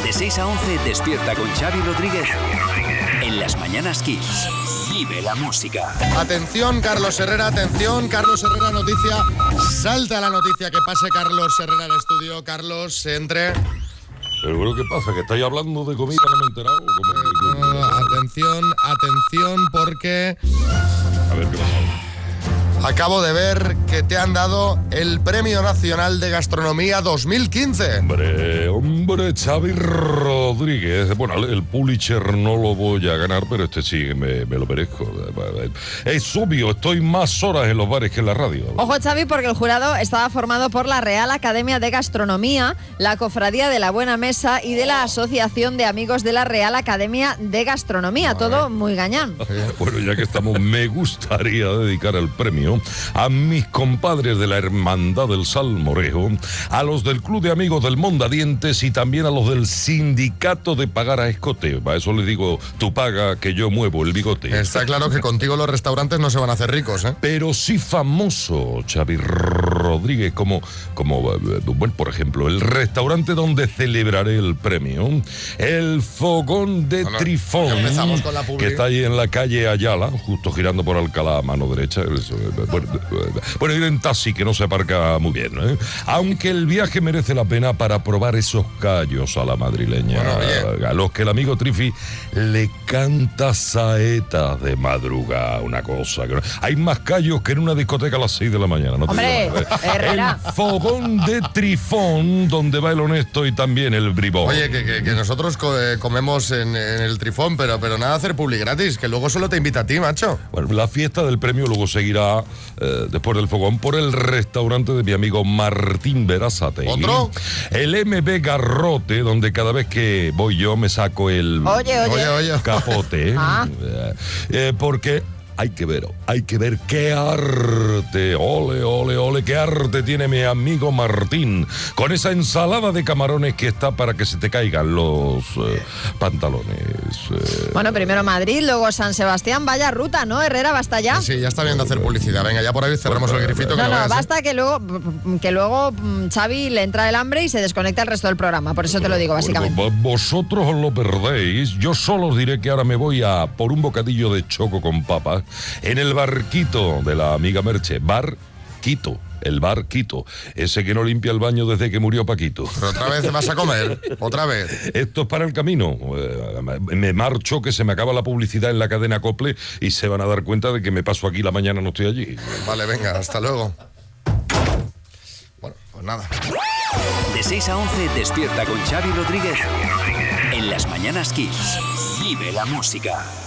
De 6 a 11 despierta con Xavi Rodríguez en Las Mañanas Kiss. Vive la música. Atención, Carlos Herrera, noticia. Salta la noticia, que pase Carlos Herrera al estudio. Carlos, entre. Pero ¿qué pasa? ¿Que estáis hablando de comida? ¿No me he enterado? Atención, porque A ver, ¿qué pasa? acabo de ver que te han dado el Premio Nacional de Gastronomía 2015. Hombre, Xavi Rodríguez. Bueno, el Pulitzer no lo voy a ganar, pero este sí me lo merezco. Es obvio, estoy más horas en los bares que en la radio. Ojo, Xavi, porque el jurado estaba formado por la Real Academia de Gastronomía, la Cofradía de la Buena Mesa y de la Asociación de Amigos de la Real Academia de Gastronomía. Todo muy gañán. Bueno, ya que estamos, me gustaría dedicar el premio a mis compadres de la Hermandad del Salmorejo, a los del Club de Amigos del Mondadientes y también a los del Sindicato de Pagar a Escote. Para eso les digo, tú paga que yo muevo el bigote. Está claro que contigo los restaurantes no se van a hacer ricos, ¿eh? Pero sí famoso, Xavi Rodríguez, como bueno, por ejemplo, el restaurante donde celebraré el premio, el Fogón de Trifón, con la que está ahí en la calle Ayala, justo girando por Alcalá a mano derecha. Bueno, ir en taxi, que no se aparca muy bien, ¿eh? Aunque el viaje merece la pena para probar esos callos a la madrileña, a los que el amigo Trifi le canta saetas de madrugada, una cosa. Que hay más callos que en una discoteca a las 6 de la mañana. ¿No? Hombre, Herrera. El Fogón de Trifón, donde va el honesto y también el bribón. Oye, que nosotros comemos en el Trifón, pero nada de hacer publi gratis, que luego solo te invita a ti, macho. Bueno, la fiesta del premio luego seguirá después del Fogón por el restaurante de mi amigo Martín Berazategui. ¿Otro? El MB Garrote, donde cada vez que voy yo me saco el Oye. capote. Porque hay que ver qué arte, ole, qué arte tiene mi amigo Martín, con esa ensalada de camarones que está para que se te caigan los pantalones. Bueno, primero Madrid, luego San Sebastián. Vaya ruta, ¿no, Herrera? ¿Basta ya? Sí, ya está bien de hacer publicidad. Venga, ya por ahí cerramos el grifito. No, basta que luego Xavi le entra el hambre y se desconecta el resto del programa. Por eso te lo digo, básicamente. Vosotros os lo perdéis. Yo solo os diré que ahora me voy a por un bocadillo de choco con papas en el barquito de la amiga Merche. Barquito. El barquito, ese que no limpia el baño desde que murió Paquito. Pero otra vez te vas a comer, otra vez. Esto es para el camino. Me marcho, que se me acaba la publicidad en la cadena Cople y se van a dar cuenta de que me paso aquí la mañana, no estoy allí. Vale, venga, hasta luego. Bueno, pues nada. De 6 a 11 despierta con Xavi Rodríguez en Las Mañanas Kiss. Vive la música.